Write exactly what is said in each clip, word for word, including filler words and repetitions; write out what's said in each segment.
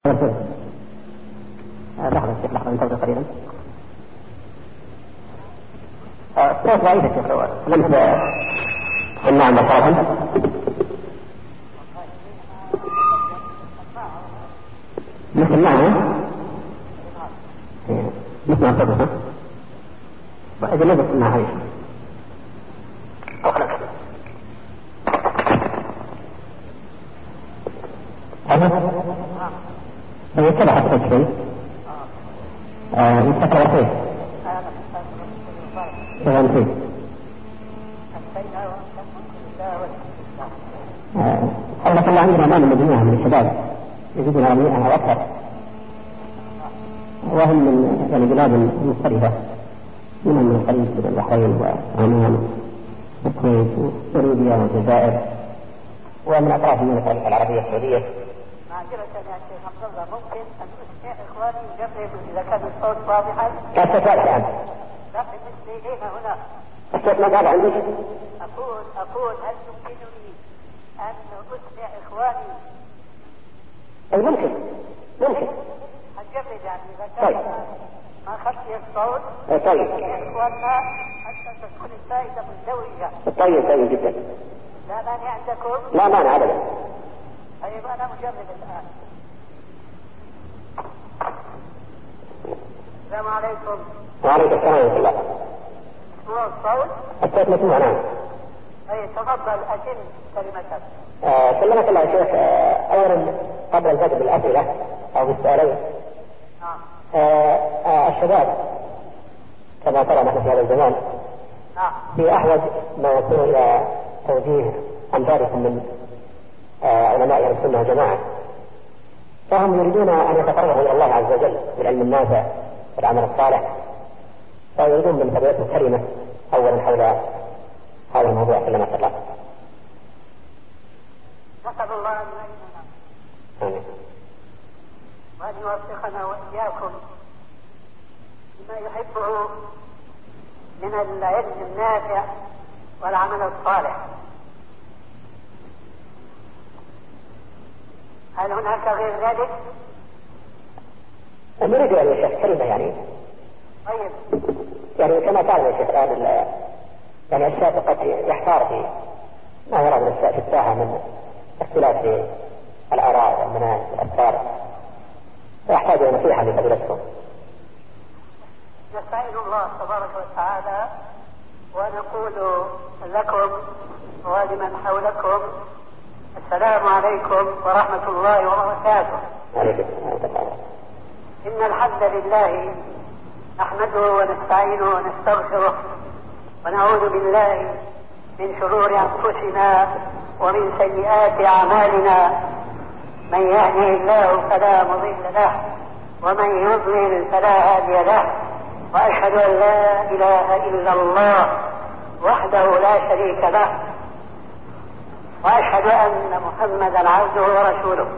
لحظة الشيخ لحظة ننتظر قليلا. الصوت ضعيف يا شيخ لم تسمع مباشرة. مثل معنا نسمع صوتها وإذا ما بسمع هاي أخلق هذا يتبع حتى شيء يتبع شيء فهم شيء الله صلى عندنا ما من مجموعة من الشباب يجدون رميئها أكثر وهم من يعني بلاد مختلفة منهم من الخليج مثل البحرين وعمان والكويت وليبيا والجزائر ومن أطراف المملكة العربية السعودية. معذرة يا شيخ عبد الله ممكن أن أسمع إخواني يجربوا إذا كان الصوت واضحا؟ لا الصوت واضح الآن. لا بالنسبة إلينا هنا. الصوت ما قال عندك؟ أقول أقول هل يمكنني أن أسمع إخواني؟ أي ممكن ممكن. هنجرب يعني إذا كان طيب. ما خفي الصوت. طيب. إخواننا حتى تكون الفائدة مزدوجة. طيب طيب جدا. لا مانع عندكم؟ لا مانع أبدا. طيب أنا مجرب الآن. السلام عليكم. وعليكم السلام ورحمة الله. هو الصوت؟ الصوت مسموع نعم. طيب تفضل أتم كلمتك. آه سلمك الله يا شيخ. آه أولا قبل أن تبدأ بالأسئلة أو بالسؤالين. نعم. آه آه الشباب كما ترى نحن في هذا الزمان. نعم. في أحوج ما يكون إلى توجيه أمثالكم من آه علماء أهل السنة والجماعة، فهم يريدون أن يتقربوا إلى الله عز وجل بالعلم النافع والعمل الصالح، فيريدون من تبعث كلمة أولا حول هذا الموضوع كلمة الله. نسأل الله أن يعيننا. آمين. وأن يوفقنا وإياكم لما يحبه من العلم النافع والعمل الصالح. هل هناك غير ذلك؟ نريد أن يشيخ كلمة يعني. طيب. يعني كما قال يا شيخ الآن يعني الشاب قد يحتار في ما يرى من في الساحة من اختلاف في الآراء والمناهج والأفكار، ويحتاج إلى نصيحة لفضيلتكم. نستعين الله تبارك وتعالى ونقول لكم ولمن حولكم السلام عليكم ورحمة الله وبركاته. عليكم السلام. إن الحمد لله نحمده ونستعينه ونستغفره ونعوذ بالله من شرور أنفسنا ومن سيئات أعمالنا، من يهده الله فلا مضل له ومن يضلل فلا هادي له، وأشهد أن لا إله إلا الله وحده لا شريك له، وأشهد أن محمدا عبده ورسوله.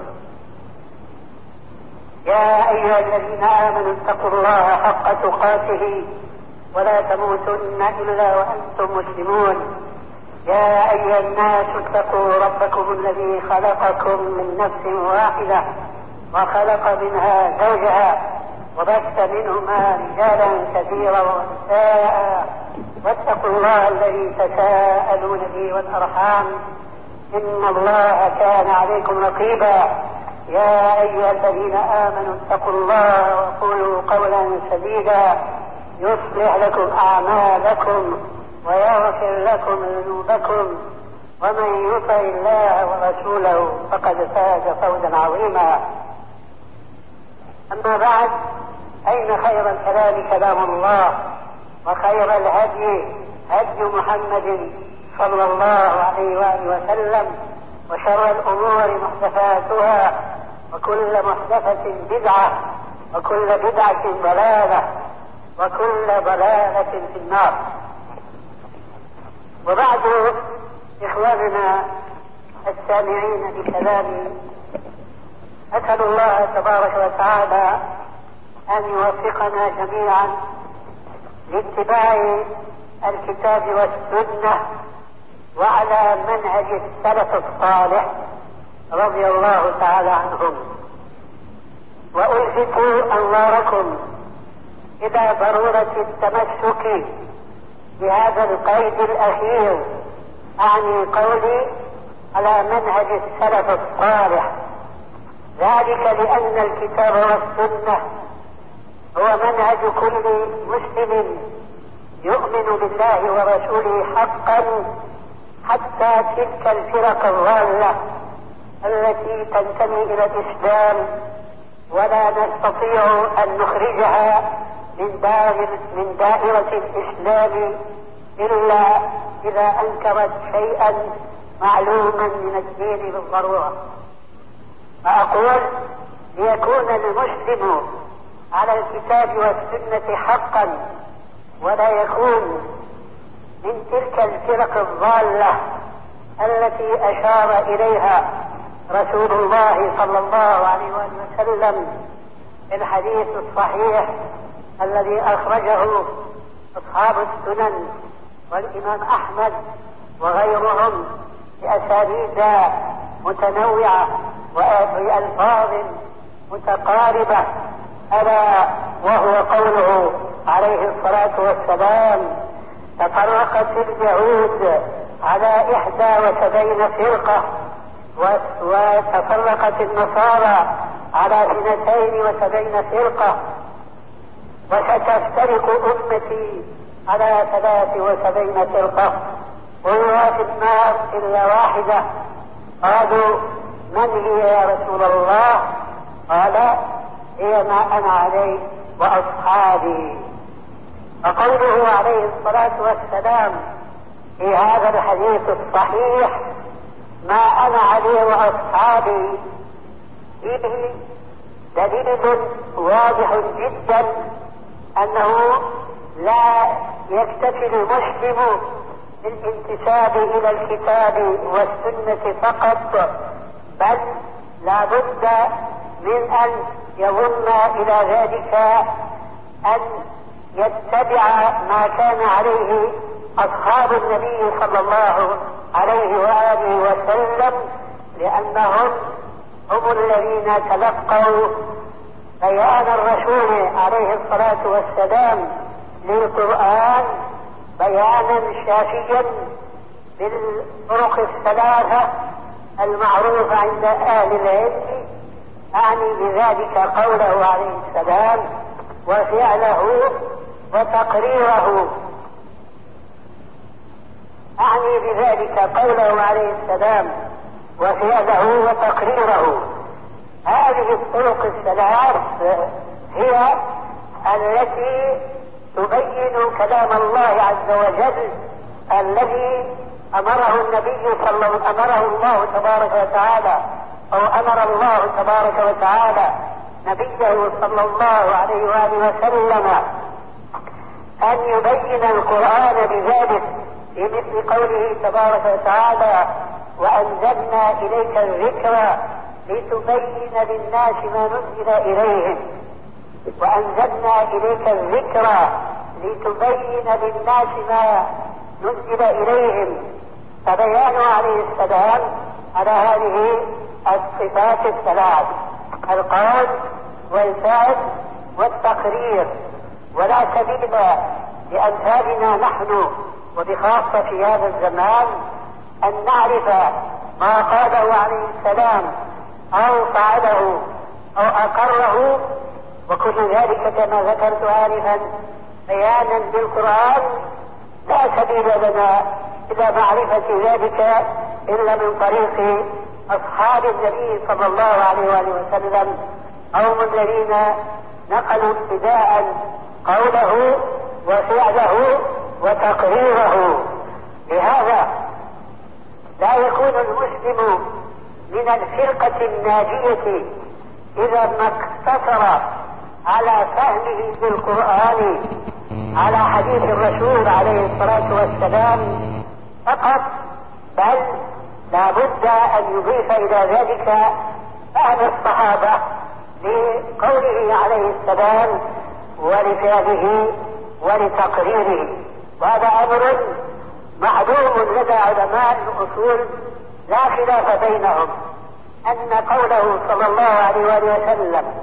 يا أيها الذين آمنوا اتقوا الله حق تقاته ولا تموتن إلا وأنتم مسلمون. يا أيها الناس اتقوا ربكم الذي خلقكم من نفس واحدة وخلق منها زوجها وبث منهما رجالا كثيرا ونساء، واتقوا الله الذي تساءلون به والأرحام إن الله كان عليكم رقيبا. يا أيها الذين آمنوا اتقوا الله وقولوا قولا سديدا يصلح لكم أعمالكم ويغفر لكم ذنوبكم، ومن يطع الله ورسوله فقد فاز فوزا عظيما. أما بعد، أين خير الكلام كلام الله، وخير الهدي هدي محمد صلى الله عليه وآله وسلم، وشر الأمور محدثاتها، وكل محدثة بدعة، وكل بدعة ضلالة، وكل ضلالة في النار. وبعد، إخواننا السامعين بكلامي، أسأل الله تبارك وتعالى أن يوفقنا جميعا لاتباع الكتاب والسنة وعلى منهج السلف الصالح رضي الله تعالى عنهم. ألفتوا أنظاركم إلى ضرورة التمسك بهذا القيد الأخير، أعني قولي على منهج السلف الصالح، ذلك لأن الكتاب والسنة هو منهج كل مسلم يؤمن بالله ورسوله حقا، حتى تلك الفرق الضالة التي تنتمي إلى الإسلام ولا نستطيع أن نخرجها من دائرة, من دائرة الإسلام إلا إذا أنكرت شيئا معلوما من الدين بالضرورة. فأقول ليكون المسلم على الكتاب والسنة حقا ولا يكون من تلك الفرق الضالة التي أشار إليها رسول الله صلى الله عليه وسلم في الحديث الصحيح الذي أخرجه أصحاب السنن والإمام أحمد وغيرهم بأساليب متنوعة وبألفاظ متقاربة، ألا وهو قوله عليه الصلاة والسلام: تفرقت اليهود على إحدى وسبعين فرقة وتفرقت النصارى على اثنتين وسبعين فرقة وستفترق أمتي على ثلاث وسبعين فرقة كلها في النار إلا واحدة. قالوا: من هي يا رسول الله؟ قال: هي ما أنا عليه وأصحابي. فقوله عليه الصلاة والسلام في هذا الحديث الصحيح ما أنا عليه وأصحابي فيه دليل واضح جدا أنه لا يكتفي المسلم بالانتساب إلى الكتاب والسنة فقط، بل لا بد من أن يظن إلى ذلك أن يتبع ما كان عليه أصحاب النبي صلى الله عليه وآله وسلم، لأنهم هم الذين تلقوا بيان الرسول عليه الصلاة والسلام للقرآن بيانا شافيا بالطرق الثلاثة المعروفة عند أهل العلم، أعني بذلك قوله عليه السلام وفعله وتقريره أعني بذلك قوله عليه السلام وفعله وتقريره. هذه الطرق الثلاث هي التي تبين كلام الله عز وجل الذي أمره النبي صلى أمره الله تبارك وتعالى أو أمر الله تبارك وتعالى نبيه صلى الله عليه وآله وسلم أن يبين القرآن بذلك، في مثل قوله تبارك وتعالى وأنزلنا إليك الذكر لتبين للناس ما نزل إليهم وأنزلنا إليك الذكر لتبين للناس ما نزل إليهم. فبيان عليه السلام على هذه الصفات الثلاث: القول والفعل والتقرير. ولا سبيل لأمثالنا نحن وبخاصة في هذا الزمان أن نعرف ما قاله عليه السلام أو فعله أو أقره، وكل ذلك كما ذكرت آنفا بيانا بالقرآن. لا سبيل لنا إلى معرفة ذلك إلا من طريق أصحاب النبي صلى الله عليه وآله وسلم، هم الذين نقلوا ابتداء قوله وفعله وتقريره. لهذا لا يكون المسلم من الفرقة الناجية إذا ما اقتصر على فهمه بالقرآن على حديث الرسول عليه الصلاة والسلام فقط، بل لا بد أن يضيف إلى ذلك فهم الصحابة لقوله عليه السلام ولفعله ولتقريره. وهذا أمر معلوم لدى علماء الأصول لا خلاف بينهم أن قوله صلى الله عليه وآله وسلم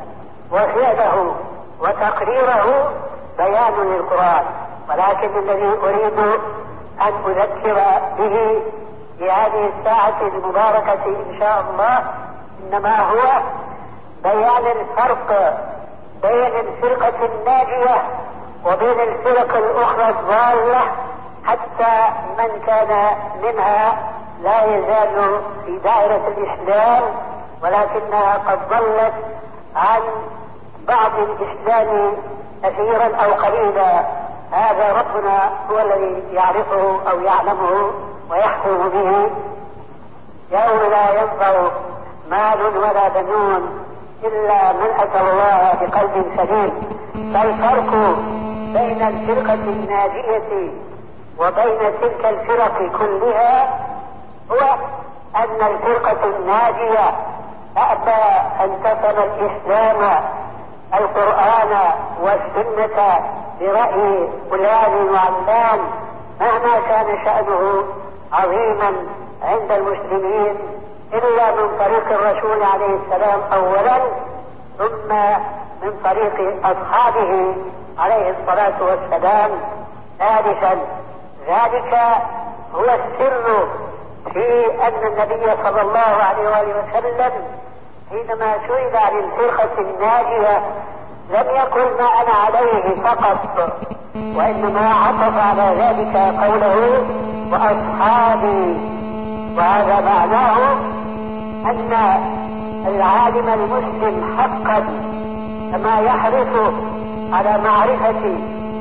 وفعله وتقريره بيان للقرآن، ولكن الذي أريد أن أذكر به في هذه الساعة المباركة إن شاء الله إنما هو بيان الفرق بين الفرقة الناجية وبين الفرق الأخرى الضالة، حتى من كان منها لا يزال في دائرة الإسلام ولكنها قد ضلت عن بعض الإسلام كثيرا أو قليلا. هذا ربنا هو الذي يعرفه أو يعلمه ويحكم به. يوم لا ينفع مال ولا بنون إلا من أتى الله بقلب سليم. فالفرق بين الفرقة الناجية وبين تلك الفرق كلها هو أن الفرقة الناجية تأبى أن تفهم الإسلام القرآن والسنة برأي فلان وعلان مهما كان شأنه عظيما عند المسلمين، إلا من طريق الرسول عليه السلام أولا، ثم من طريق أصحابه عليه الصلاة والسلام ثالثا. ذلك هو السر في أن النبي صلى الله عليه وآله وسلم حينما سئل عن الفرقة الناجية لم يقل ما أنا عليه فقط، وإنما عطف على ذلك قوله وأصحابي. وهذا معناه أن العالم المسلم حقا كما يحرص على معرفة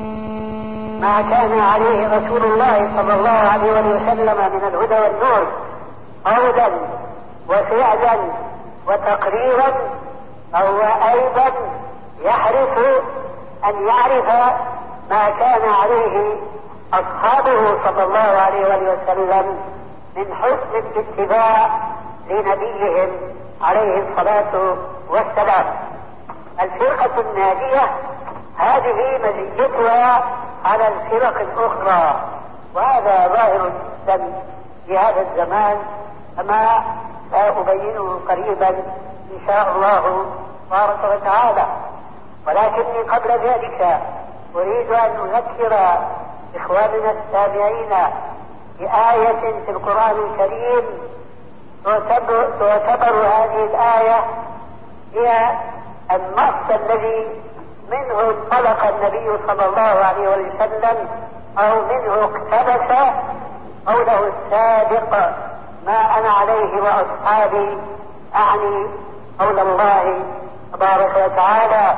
ما كان عليه رسول الله صلى الله عليه وسلم من الهدى والنور قولا وفعلا وتقريرا، فهو أيضا يحرص أن يعرف ما كان عليه أصحابه صلى الله عليه وسلم من حسن الاتباع لنبيهم عليه الصلاة والسلام. الفرقة الناجية هذه مزيتها على الفرق الأخرى، وهذا ظاهر جدا في هذا الزمان كما سأبينه قريبا إن شاء الله تبارك وتعالى. ولكني قبل ذلك أريد أن أذكر إخواننا السامعين بآية في القرآن الكريم تعتبر, تعتبر هذه الآية هي النص الذي منه انطلق النبي صلى الله عليه وسلم أو منه اقتبس قوله السابق ما أنا عليه وأصحابي، أعني قول الله تبارك وتعالى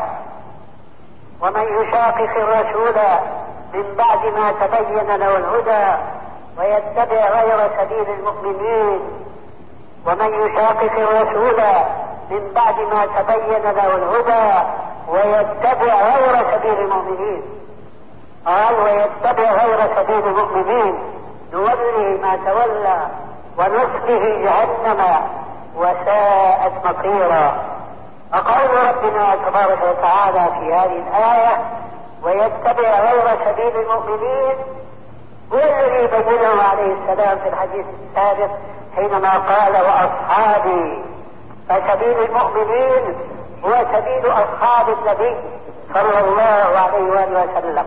ومن يشاقق الرسول من بعد ما تبين له الهدى ويتبع غير سبيل المؤمنين ومن يشاقق الرسول من بعد ما تبين له الهدى ويتبع غير سبيل المؤمنين، قال ويتبع غير سبيل المؤمنين نوله ما تولى ونصله جهنم وساءت مصيرا. فقول ربنا تبارك وتعالى في هذه الآية ويتبع غير سبيل المؤمنين هو الذي بينه عليه السلام في الحديث السابق حينما قال وأصحابي، فسبيل المؤمنين هو سبيل أصحاب النبي صلى الله عليه وآله وسلم.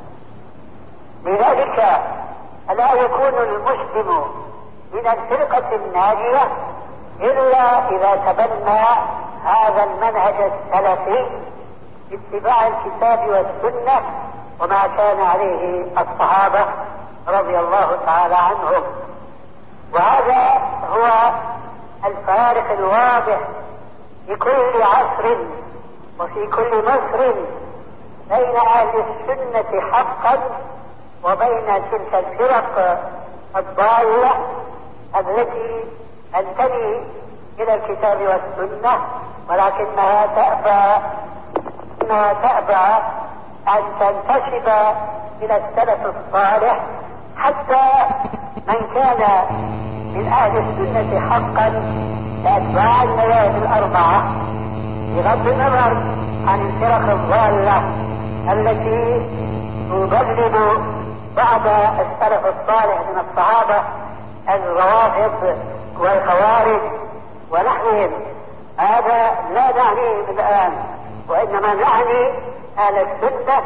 لذلك لا يكون المسلم من الفرقة الناجية إلا إذا تبنى هذا المنهج السلفي باتباع الكتاب والسنة وما كان عليه الصحابة رضي الله تعالى عنهم. وهذا هو الفارق الواضح في كل عصر وفي كل مصر بين أهل السنة حقا وبين تلك الفرق الضالة التي تنتمي إلى الكتاب والسنة ولكنها تأبى ما تأبى أن تنتسب إلى السلف الصالح، حتى من كان من أهل السنة حقا كأتباع المذاهب الأربعة بغض النظر عن الفرق الضالة التي تضلل بعض السلف الصالح من الصحابة الروافض والخوارج ونحوهم. هذا لا نعنيه الآن، وإنما نعني أهل السنة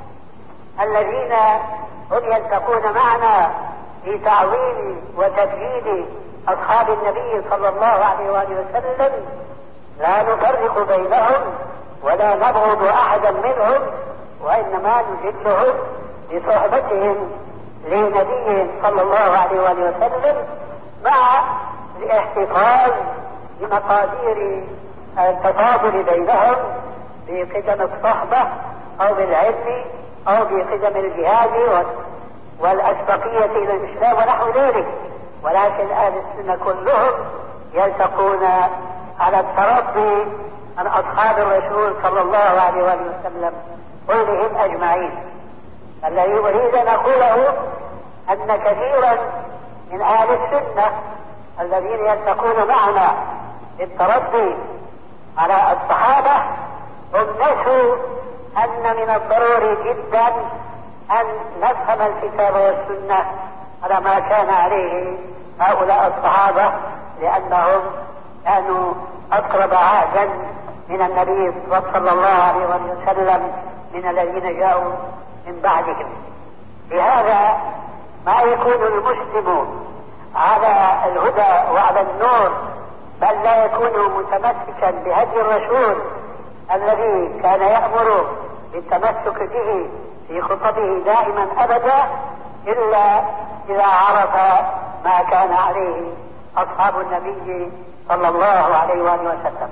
الذين هم يلتقون معنا في تعظيم وتبجيل أصحاب النبي صلى الله عليه وآله وسلم، لا نفرق بينهم ولا نبغض أحدا منهم، وإنما نجلهم لصحبتهم لنبيهم صلى الله عليه وآله وسلم، مع الاحتفاظ بمقادير التفاضل بينهم بقدم الصحبة أو بالعلم أو بقدم الجهاد والأسبقية إلى الإسلام ونحو ذلك. ولكن أهل السنة كلهم يلتقون على الترضي عن أصحاب الرسول صلى الله عليه وآله وسلم كلهم أجمعين. الذي أريد أن أقوله أن كثيرا من أهل السنة الذين يلتقون معنا بالترضي على الصحابة هم نسوا أن من الضروري جدا أن نفهم الكتاب والسنة على ما كان عليه هؤلاء الصحابة، لأنهم كانوا أقرب عهدا من النبي صلى الله عليه وسلم من الذين جاءوا من بعدهم. لهذا ما يكون المسلم على الهدى وعلى النور، بل لا يكون متمسكا بهدي الرسول الذي كان يأمر بالتمسك به في خطبه دائما أبدا، إلا إذا عرف ما كان عليه أصحاب النبي صلى الله عليه وآله وسلم.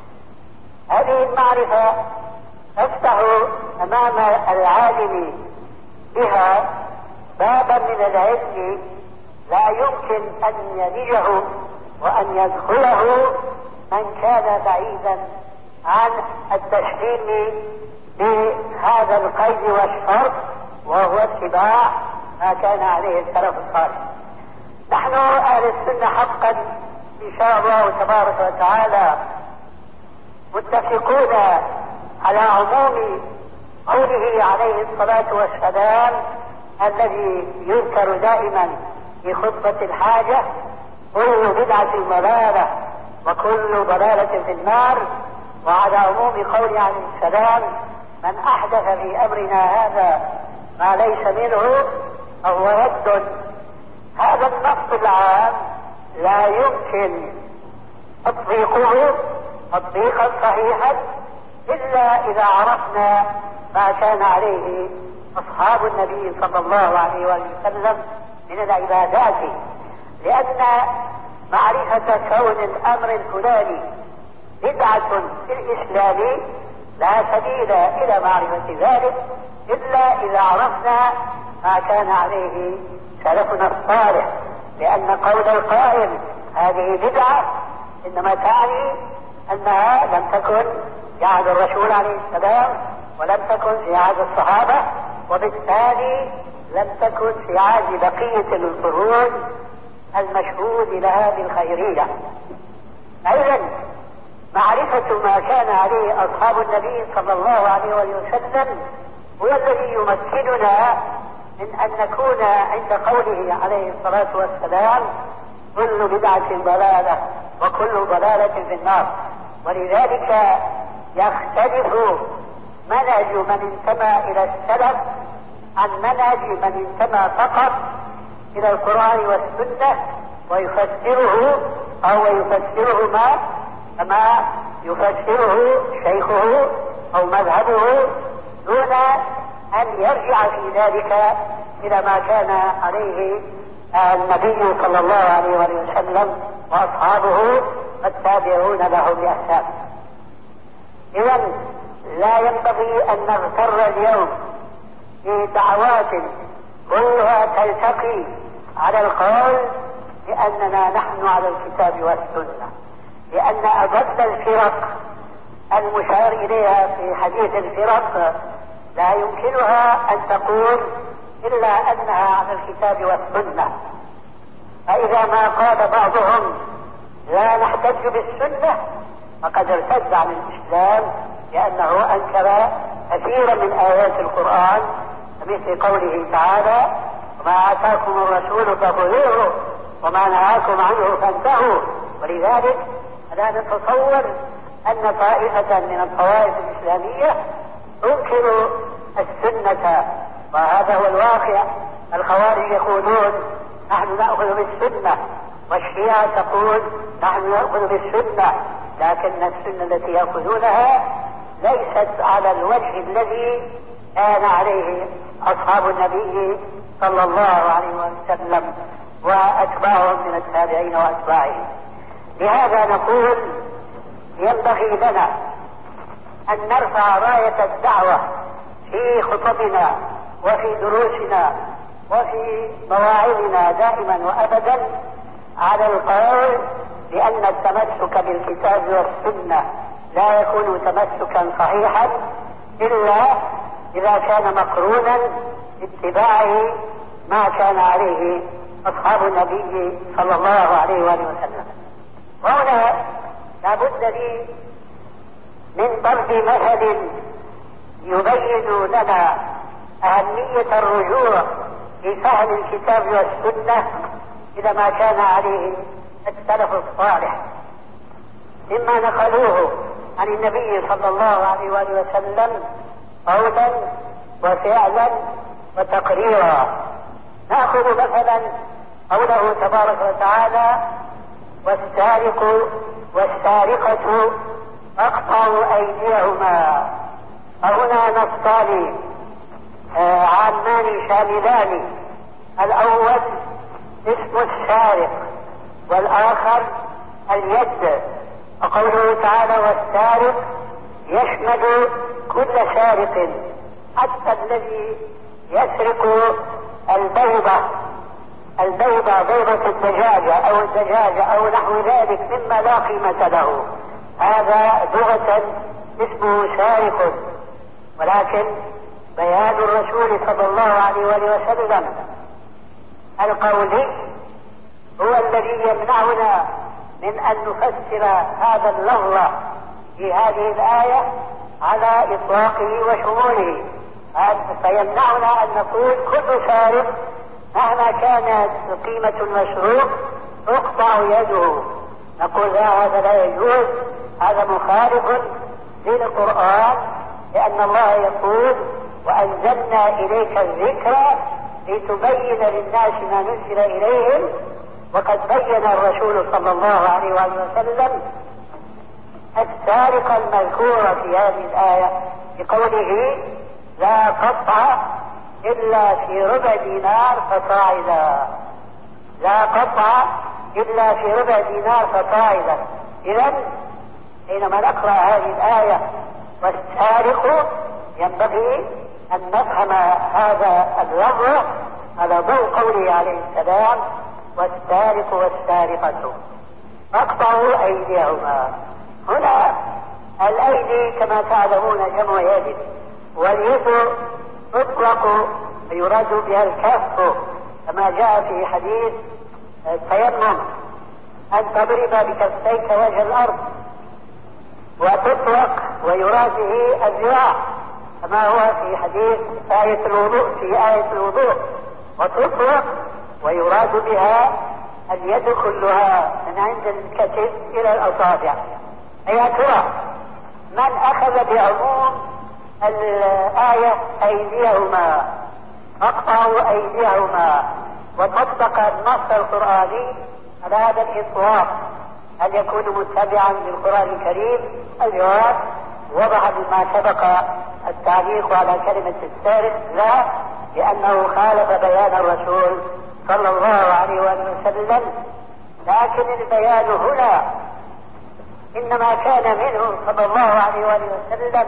هذه المعرفة تفتح أمام العالم بها بابا من العلم لا يمكن أن يلجه وأن يدخله من كان بعيدا عن التسليم بهذا القيد والشرط، وهو اتباع ما كان عليه السلف الصالح. نحن أهل السنة حقا إن شاء الله تبارك وتعالى متفقون على عموم قوله عليه الصلاة والسلام الذي يذكر دائما في خطبة الحاجة: كل بدعة ضلالة وكل ضلالة في النار. وعلى عموم قوله عليه السلام: من أحدث في أمرنا هذا ما ليس منه فهو رد. هذا النص العام لا يمكن تطبيقه تطبيقا صحيحا إلا إذا عرفنا ما كان عليه أصحاب النبي صلى الله عليه وسلم من العبادات، لأن معرفة كون الأمر الفلاني بدعة في الإسلام لا سبيل إلى معرفة ذلك إلا إذا عرفنا ما كان عليه سلفنا الصالح، لأن قول القائل هذه بدعة إنما تعني أنها لم تكن في عهد الرسول عليه السلام ولم تكن في عهد الصحابة، وبالتالي لم تكن في عهد بقية القرون المشهود لها بالخيرية. أيضا معرفة ما كان عليه أصحاب النبي صلى الله عليه وسلم هو الذي يمكننا من أن نكون عند قوله عليه الصلاة والسلام: كل بدعة ضلالة وكل ضلالة في النار. ولذلك يختلف منهج من انتمى إلى السلف عن منهج من انتمى فقط إلى القرآن والسنة ويفسره أو يفسره ما كما يفسره شيخه أو مذهبه، دون أن يرجع في ذلك إلى ما كان عليه النبي صلى الله عليه وسلم وأصحابه والتابعون له بإحسان. إذا لا ينبغي أن نغتر اليوم في دعوات كلها تلتقي على القول بأننا نحن على الكتاب والسنة، لأن أضل الفرق المشار إليها في حديث الفرق لا يمكنها أن تقول إلا أنها على الكتاب والسنة. فإذا ما قال بعضهم لا نحتج بالسنة فقد ارتد عن الإسلام، لأنه أنكر كثيرا من آيات القرآن مثل قوله تعالى: وما آتاكم الرسول فخذوه وما نهاكم عنه فانتهوا. ولذلك لا نتصور أن طائفة من الطوائف الإسلامية تنكر السنة، وهذا هو الواقع. الخوارج يقولون نحن نأخذ بالسنة، والشيعة تقول نحن نأخذ بالسنة، لكن السنة التي يأخذونها ليست على الوجه الذي كان عليه أصحاب النبي صلى الله عليه وسلم وأتباعهم من التابعين وأتباعهم. لهذا نقول ينبغي لنا أن نرفع راية الدعوة في خطبنا وفي دروسنا وفي مواعظنا دائما وأبدا على القول بأن التمسك بالكتاب والسنة لا يكون تمسكا صحيحا إلا إذا كان مقرونا باتباعه ما كان عليه أصحاب النبي صلى الله عليه وآله وسلم. وهنا لابد لي من ضرب مثل يبين لنا أهمية الرجوع لفهم الكتاب والسنة إلى ما كان عليه السلف الصالح مما نقلوه عن النبي صلى الله عليه وآله وسلم قولا وفعلا وتقريرا. نأخذ مثلا قوله تبارك وتعالى: والسارق والسارقة فاقطعوا أيديهما. فهنا نصان آه عامان شاملان، الأول اسم السارق والآخر اليد. وقوله تعالى: والسارق يشمل كل سارق حتى الذي يسرق البيضة البيضة بيضة الدجاجة أو الدجاجة أو نحو ذلك مما لا قيمة له، هذا لغة اسمه سارق. ولكن بيان الرسول صلى الله عليه وآله وسلم القولي هو الذي يمنعنا من أن نفسر هذا اللفظ في هذه الآية على إطلاقه وشموله، فيمنعنا أن نقول كل سارق مهما كانت قيمة المسروق تقطع يده. نقول لا، هذا لا يجوز، هذا مخالف للقرآن، لأن الله يقول: وأنزلنا إليك الذكر لتبين للناس ما نزل إليهم. وقد بين الرسول صلى الله عليه وسلم السارق المذكور في هذه الآية بقوله: لا قطع إلا في ربع دينار فصاعدا. لا قطع إلا في ربع دينار فصاعدا. إذن حينما نقرأ هذه الآية والسارق ينبغي أن نفهم هذا اللفظ على ضوء قوله عليه السلام: والسارق والسارقة فاقطعوا أيديهما. هنا الأيدي كما تعلمون جمع يد، واليد تطلق يراد بها الكف كما جاء في حديث التيمم أن تضرب بكفيك وجه الأرض، وتطلق ويراد به الذراع كما هو في حديث آية الوضوء في آية الوضوء، وتطلق ويراد بها اليد كلها من عند الكتف إلى الأصابع. يا ترى من أخذ بعموم الآية أيديهما فاقطعوا أيديهما وطبق النص القرآني على هذا الإطلاق، هل يكون متبعا للقرآن الكريم؟ الجواب وضح بما سبق التعليق على كلمة السارق: لا، لأنه خالف بيان الرسول صلى الله عليه وسلم. لكن البيان هنا إنما كان منه صلى الله عليه وسلم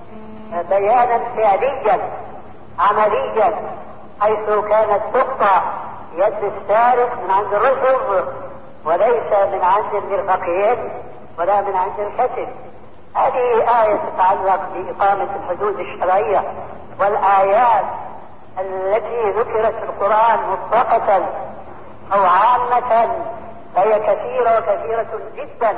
بيانا فعليا عمليا، حيث كانت تقطع يد السارق من عند الرجل وليس من عند المرفقين ولا من عند الكتف. هذه آية تتعلق بإقامة الحدود الشرعية، والآيات التي ذكرت في القرآن مطلقة أو عامة فهي كثيرة وكثيرة جدا.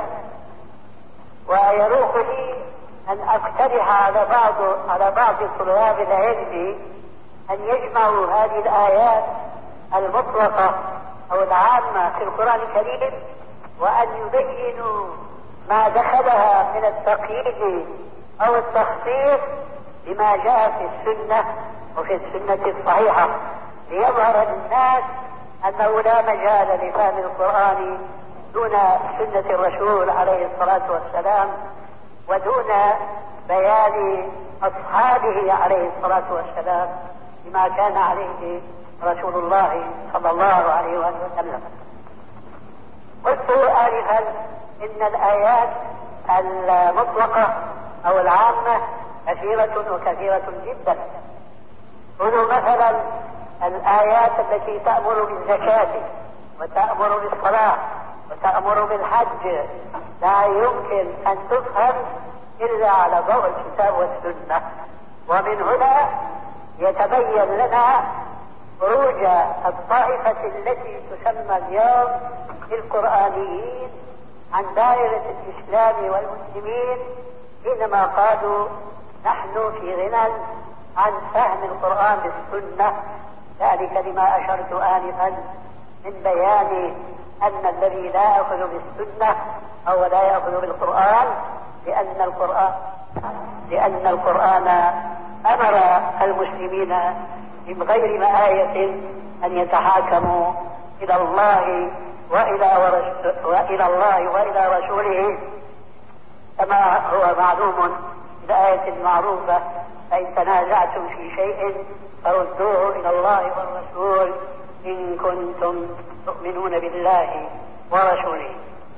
ويروق لي أن أقترح على بعض على بعض طلاب العلم أن يجمعوا هذه الآيات المطلقة أو العامة في القرآن الكريم، وأن يبينوا ما دخلها من التقييد أو التخصيص بما جاء في السنة وفي السنة الصحيحة، ليظهر للناس أنه لا مجال لفهم القرآن دون سنة الرسول عليه الصلاة والسلام، ودون بيان أصحابه عليه الصلاة والسلام بما كان عليه رسول الله صلى الله عليه وسلم. قلت آنفا إن الآيات المطلقة أو العامة كثيرة وكثيرة جدا. خذوا مثلا الآيات التي تأمر بالزكاة وتأمر بالصلاة وتأمر بالحج، لا يمكن أن تفهم إلا على ضوء الكتاب والسنة. ومن هنا يتبين لنا خروج الطائفة التي تسمى اليوم القرآنيين عن دائرة الإسلام والمسلمين، حينما قالوا نحن في غنى عن فهم القرآن بالسنة، ذلك لما أشرت آنفا من بيان أن الذي لا يأخذ بالسنة أو لا يأخذ بالقرآن لأن القرآن لأن القرآن أمر المسلمين من غير مآية أن يتحاكموا إلى الله وإلى, ورس... وإلى الله وإلى رسوله، كما هو معلوم في الآية المعروفة: فإن تنازعتم في شيء فردوه إلى الله والرسول إن كنتم تؤمنون بالله ورسوله.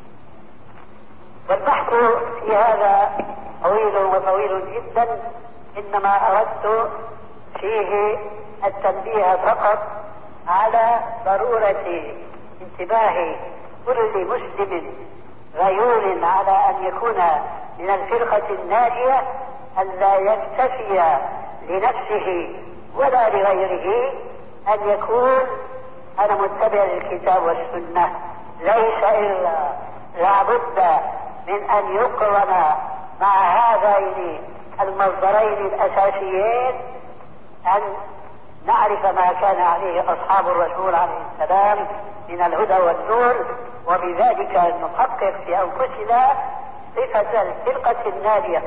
والبحث في هذا طويل وطويل جدا، إنما أردت فيه التنبيه فقط على ضرورة انتباه كل مسلم غيور على أن يكون من الفرقة الناجية، أن لا يكتفي لنفسه ولا لغيره أن يكون أنا متبع للكتاب والسنة، ليس إلا لابد من أن يقرن مع هذين المصدرين الأساسيين أن نعرف ما كان عليه أصحاب الرسول عليه السلام من الهدى والنور، وبذلك نحقق في أنفسنا صفة الفرقة الناجية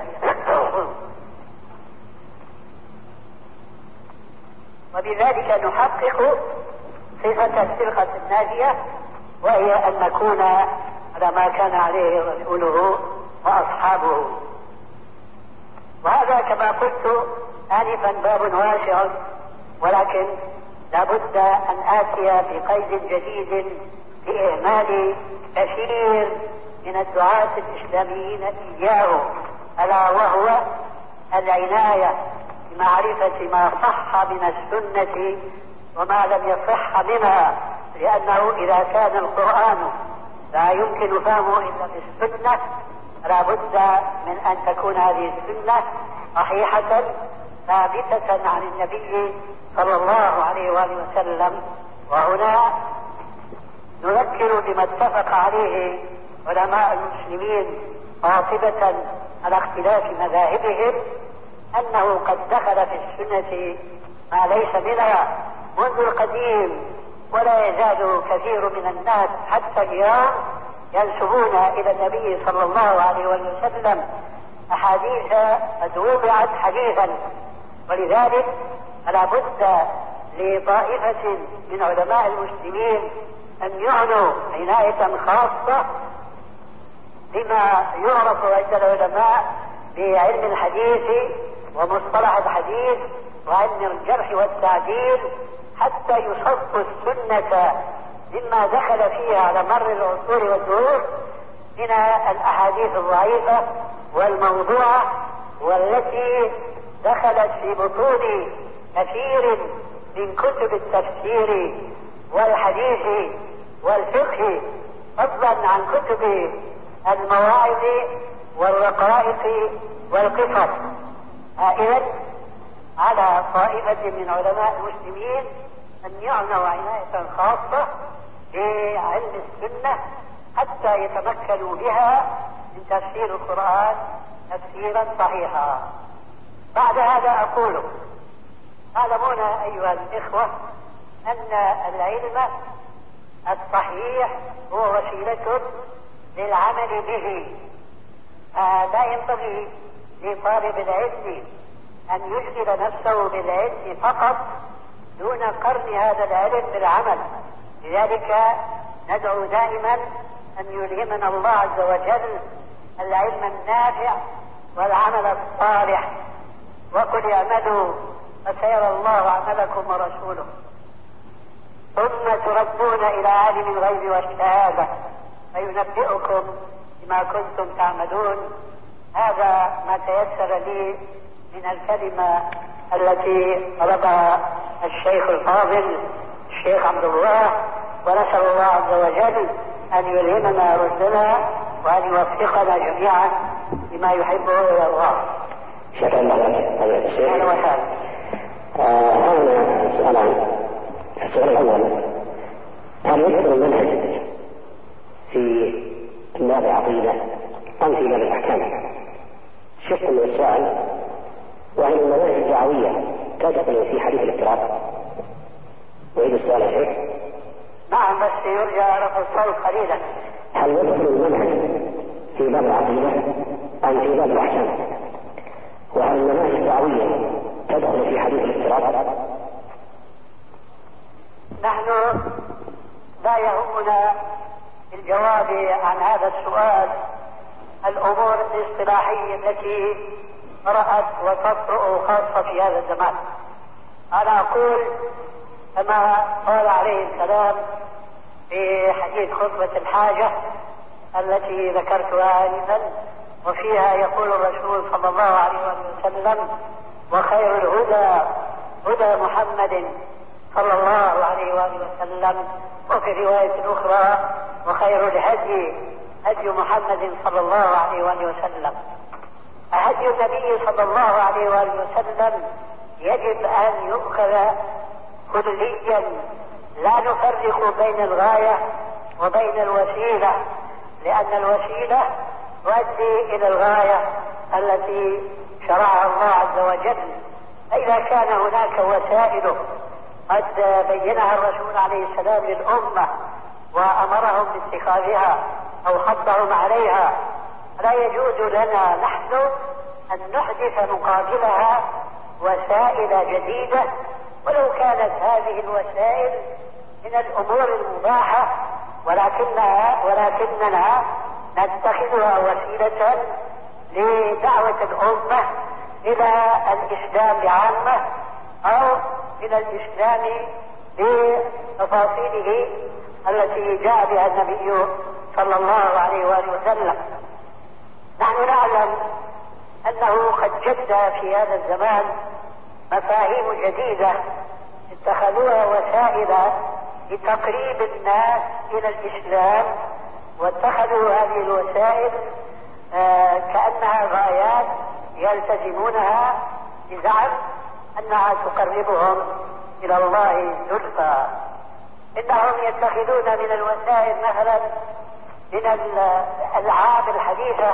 وبذلك نحقق صفة الفرقة الناجية، وهي أن نكون على ما كان عليه رسوله وأصحابه. وهذا كما قلت آنفا باب واسع، ولكن لابد أن آتي بقيد جديد لإهمال كثير من الدعاة الإسلاميين إياه، ألا وهو العناية بمعرفة ما صح من السنة وما لم يصح منها، لأنه إذا كان القرآن لا يمكن فهمه إلا بالسنة، لا بد من أن تكون هذه السنة صحيحة ثابتة عن النبي صلى الله عليه وآله وسلم. وهنا نذكر بما اتفق عليه علماء المسلمين قاطبة على اختلاف مذاهبهم، أنه قد دخل في السنة ما ليس منها منذ القديم، ولا يزال كثير من الناس حتى اليوم ينسبون إلى النبي صلى الله عليه وسلم أحاديث قد وضعت حديثا. ولذلك فلا بد لطائفة من علماء المسلمين أن يعنوا عناية خاصة بما يعرف عند العلماء بعلم الحديث ومصطلح الحديث وعلم الجرح والتعديل، حتى يصفوا السنة مما دخل فيها على مر العصور والدهور من الأحاديث الضعيفة والموضوعة، والتي دخلت في بطون كثير من كتب التفسير والحديث والفقه، فضلا عن كتب المواعظ والرقائق والقصص. إذن على طائفة من علماء المسلمين أن يعنوا عناية خاصة بعلم السنة حتى يتمكنوا بها من تفسير القرآن تفسيرا صحيحا. بعد هذا أقول: تعلمون أيها الإخوة أن العلم الصحيح هو وسيلة للعمل به، لا ينبغي لطالب العلم أن يشغل نفسه بالعلم فقط دون قرن هذا العلم بالعمل. لذلك ندعو دائما أن يلهمنا الله عز وجل العلم النافع والعمل الصالح. وقل اعملوا فسيرى الله عملكم ورسوله ثم تردون إلى عالم الغيب والشهادة فينبئكم بما كنتم تعملون. هذا ما تيسر لي من الكلمة التي طلبها الشيخ الفاضل الشيخ عبد الله، ونسأل الله عز وجل أن يلهمنا رشدنا وأن يوفقنا جميعا لما يحبه ويرضاه. شكرا لك فضيلة الشيخ. أهلا وسهلا. هذا سؤالان. السؤال الأول: هل يذكر المنهج في باب العقيدة أم في باب الأحكام؟ شق من السؤال: وهل المناهج الدعوية تدخل في حديث الافتراض؟ وإذا السؤال يا شيخ. نعم، بس يرجى رفع الصوت قليلا. هل يدخل المنهج في باب العقيدة أم في باب الأحكام؟ وهل المناهج الدعوية تدخل في حديث الافتراض؟ نحن لا يهمنا الجواب عن هذا السؤال الأمور الاصطلاحية التي طرأت وتطرأ خاصة في هذا الزمان. أنا أقول كما قال عليه السلام في حديث خطبة الحاجة التي ذكرتها آنفا، وفيها يقول الرسول صلى الله عليه وسلم: وخير الهدى هدى محمد صلى الله عليه وآله وسلم. وفي رواية أخرى: وخير الهدي هدي محمد صلى الله عليه وآله وسلم. هدي النبي صلى الله عليه وآله وسلم يجب أن يؤخذ كليا، لا نفرق بين الغاية وبين الوسيلة، لأن الوسيلة تؤدي إلى الغاية التي شرعها الله عز وجل. فإذا كان هناك وسائل قد بينها الرسول عليه السلام للأمة وأمرهم باتخاذها أو حضهم عليها، لا يجوز لنا نحن أن نحدث مقابلها وسائل جديدة، ولو كانت هذه الوسائل من الأمور المباحة، ولكنها ولكننا نتخذها وسيلة لدعوة الأمة إلى الإسلام بعامة أو إلى الإسلام بتفاصيله التي جاء بها النبي صلى الله عليه وآله وسلم. نحن نعلم أنه قد جد في هذا الزمان مفاهيم جديدة اتخذوها وسائل لتقريب الناس إلى الإسلام، واتخذوا هذه الوسائل آه كأنها غايات يلتزمونها بزعم أنها تقربهم إلى الله زلفى. إنهم يتخذون من الوسائل مثلا من الألعاب الحديثة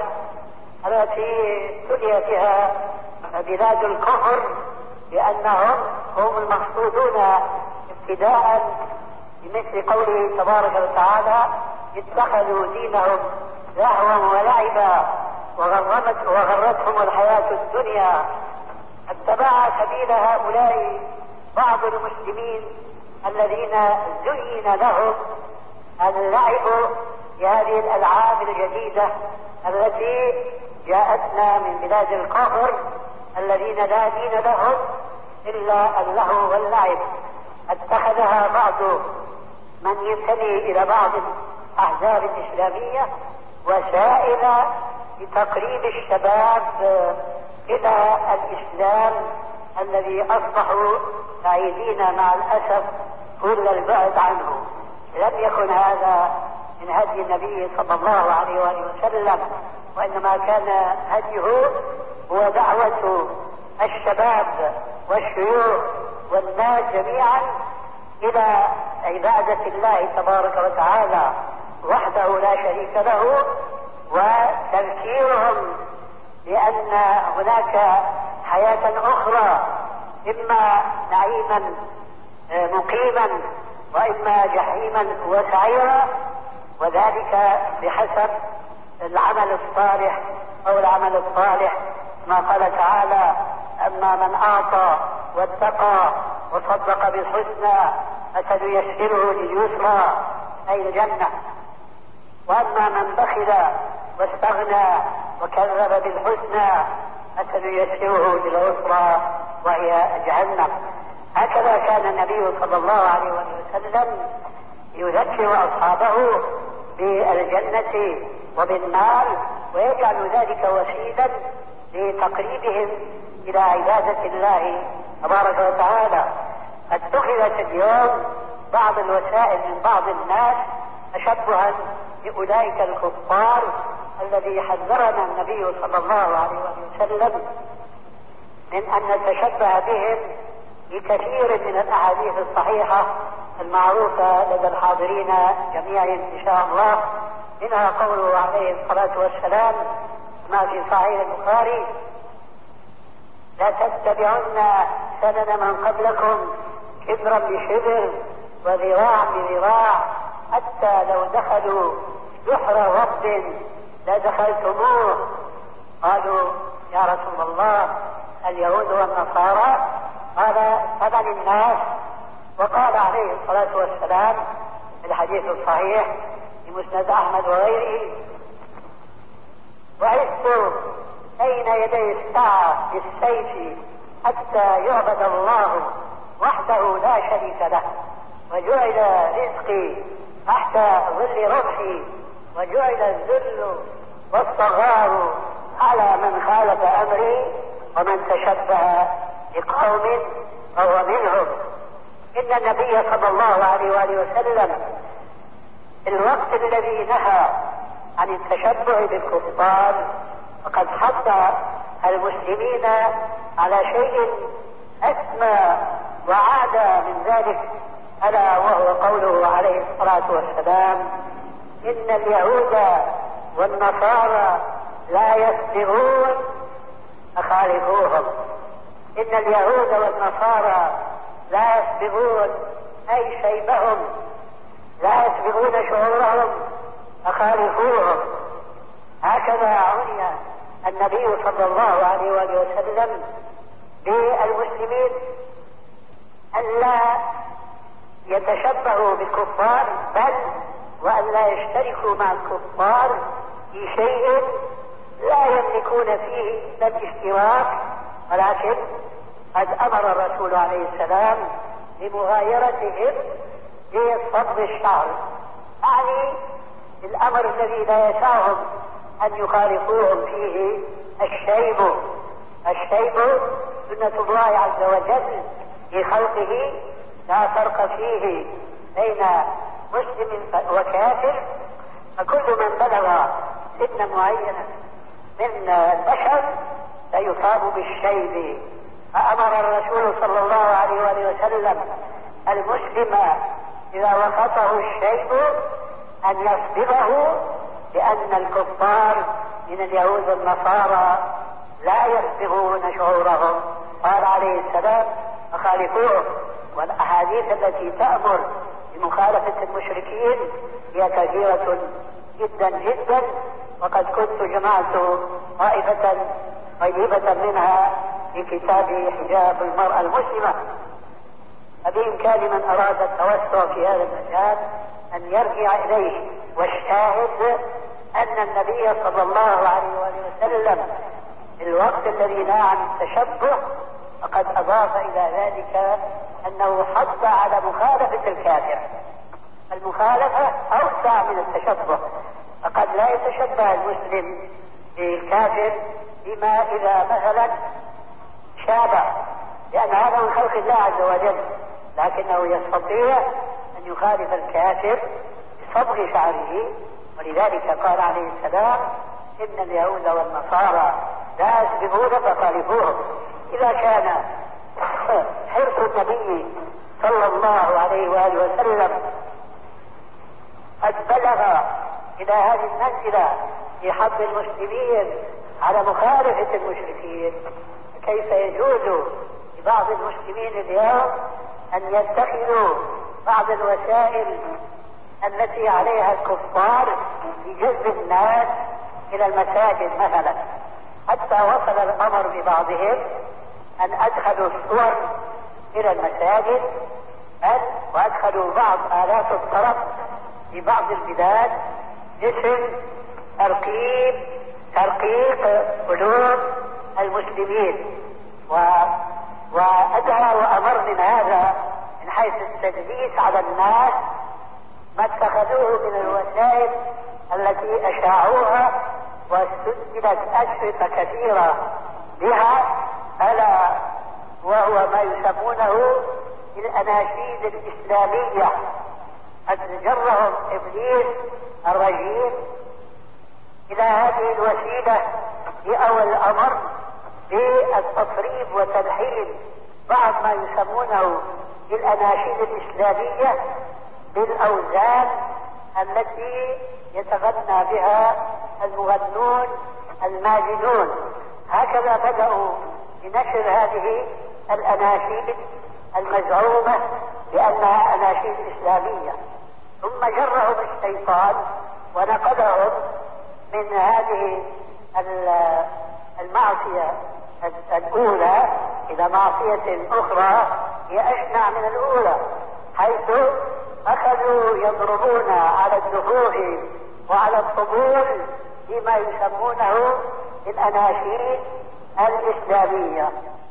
التي ابتلي بها بلاد الكفر، لأنهم هم المقصودون ابتداء بمثل قوله تبارك وتعالى: اتخذوا دينهم لهوا ولعبا وغرت وغرتهم الحياة الدنيا. اتبع سبيل هؤلاء بعض المسلمين الذين زين لهم اللعب بهذه الألعاب الجديدة التي جاءتنا من بلاد الكفر الذين لا دين لهم إلا اللهو واللعب. اتخذها بعض من ينتمي إلى بعض الأحزاب الإسلامية وسائل لتقريب الشباب إلى الإسلام الذي أصبحوا بعيدين مع الأسف كل البعد عنه. لم يكن هذا من هدي النبي صلى الله عليه وآله وسلم، وإنما كان هديه هو دعوة الشباب والشيوخ والناس جميعا إلى عبادة الله تبارك وتعالى وحده لا شريك له، وتذكيرهم بأن هناك حياة أخرى، إما نعيما مقيما وإما جحيما وسعيرا، وذلك بحسب العمل الصالح أو العمل الصالح ما قال تعالى: أما من أعطى واتقى وصدق بالحسنى فسنيسره لليسرى أي الجنة، وأما من بخل واستغنى وكذب بالحسنى فسنيسره للعسرى وهي جهنم. هكذا كان النبي صلى الله عليه وسلم يذكر أصحابه بالجنة وبالنار، ويجعل ذلك وسيلا لتقريبهم إلى عبادة الله تبارك وتعالى. قد اتخذت اليوم بعض الوسائل من بعض الناس تشبها بأولئك الكفار الذي حذرنا النبي صلى الله عليه وسلم من أن نتشبه بهم بكثير من الأحاديث الصحيحة المعروفة لدى الحاضرين جميعا إن شاء الله، منها قوله عليه الصلاة والسلام ما في صحيح البخاري: لا تتبعن سنن من قبلكم شبرا بشبر وذراع بذراع حتى لو دخلوا جحر رب لدخلتموه. قالوا: يا رسول الله اليهود والنصارى؟ قال: فمن الناس؟ وقال عليه الصلاة والسلام في الحديث الصحيح في مسند أحمد وغيره: وعدت بين يدي الساعة بالسيف حتى يعبد الله وحده لا شريك له، وجعل رزقي تحت ظل رمحي، وجعل الذل والصغار على من خالف أمري، ومن تشبه بقوم فهو منهم. إن النبي صلى الله عليه وآله وسلم في الوقت الذي نهى عن التشبه بالكفار فقد حث المسلمين على شيء أسمى وعاد من ذلك، ألا وهو قوله عليه الصلاة والسلام: إن اليهود والنصارى لا يسبغون فخالفوهم. إن اليهود والنصارى لا يسبغون أي شيبهم، لا يسبغون شعورهم فخالفوهم. هكذا عني النبي صلى الله عليه وآله وسلم بالمسلمين أن لا يتشبهوا بالكفار، بل وأن لا يشتركوا مع الكفار في شيء لا يملكون فيه إلا الاشتراك، ولكن قد أمر الرسول عليه السلام بمغايرتهم بصبغ الشعر، يعني الأمر الذي لا يسعهم أن يخالفوهم فيه الشيب. الشيب سنة الله عز وجل في خلقه، لا فرق فيه بين مسلم وكافر، فكل من بلغ سنا معينة من البشر سيصاب بالشيب. فأمر الرسول صلى الله عليه وآله وسلم المسلم إذا وقته الشيب أن يصبغه، لأن الكفار من اليهود والنصارى لا يصبغون شعورهم. قال عليه السلام: فخالفوهم. والأحاديث التي تأمر بمخالفة المشركين هي كثيرة جدا جدا، وقد كنت جمعت طائفة طيبة منها في كتاب حجاب المرأة المسلمة، فبإمكان من أراد التوسع في هذا المجال أن يرجع إليه. والشاهد أن النبي صلى الله عليه وآله وسلم في الوقت الذي نهى عن التشبه فقد أضاف إلى ذلك أنه حث على مخالفة الكافر. المخالفة أوسع من التشبه، فقد لا يتشبه المسلم بالكافر بما إذا مثلا شابه، لأن هذا من خلق الله عز وجل، لكنه يستطيع أن يخالف الكافر بصبغ شعره. ولذلك قال عليه السلام: إن اليهود والنصارى لا يسبغون فخالفوهم. إذا كان حرص النبي صلى الله عليه وآله وسلم قد بلغ إلى هذه المنزلة في حض المسلمين على مخالفة المشركين، كيف يجوز لبعض المسلمين اليوم أن يتخذوا بعض الوسائل التي عليها الكفار لجذب الناس إلى المساجد مثلا، حتى وصل الأمر ببعضهم أن أدخلوا الصور إلى المساجد، وأدخلوا بعض آلات الطرب في بعض البلاد باسم ترقيب ترقيق قلوب المسلمين. و... وأدعى وأمر من هذا من حيث التدليس على الناس ما اتخذوه من الوسائل التي أشاعوها واستسجلت أشرطة كثيرة بها، ألا وهو ما يسمونه الأناشيد الإسلامية. قد جرهم إبليس الرجيم إلى هذه الوسيلة في أول الأمر بالتصريف وتلحين بعض ما يسمونه الأناشيد الإسلامية بالأوزان التي يتغنى بها المغنون الماجنون. هكذا بدأوا بنشر هذه الأناشيد المزعومة بأنها أناشيد إسلامية، ثم جرهم الشيطان ونقلهم من هذه المعصية الأولى إلى معصية أخرى هي أشنع من الأولى، حيث أخذوا يضربون على الدفوف وعلى الطبول بما يسمونه الأناشيد الإسلامية.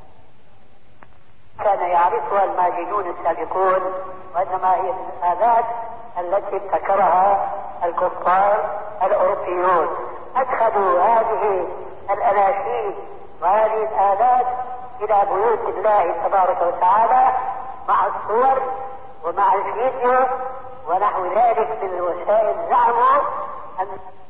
كان يعرفها الماجنون السابقون، وإنما هي الآلات التي ابتكرها الكفار الأوروبيون. أدخلوا هذه الأناشيد وهذه الآلات إلى بيوت الله تبارك وتعالى مع الصور ومع الفيديو ونحو ذلك من الوسائل. زعموا أن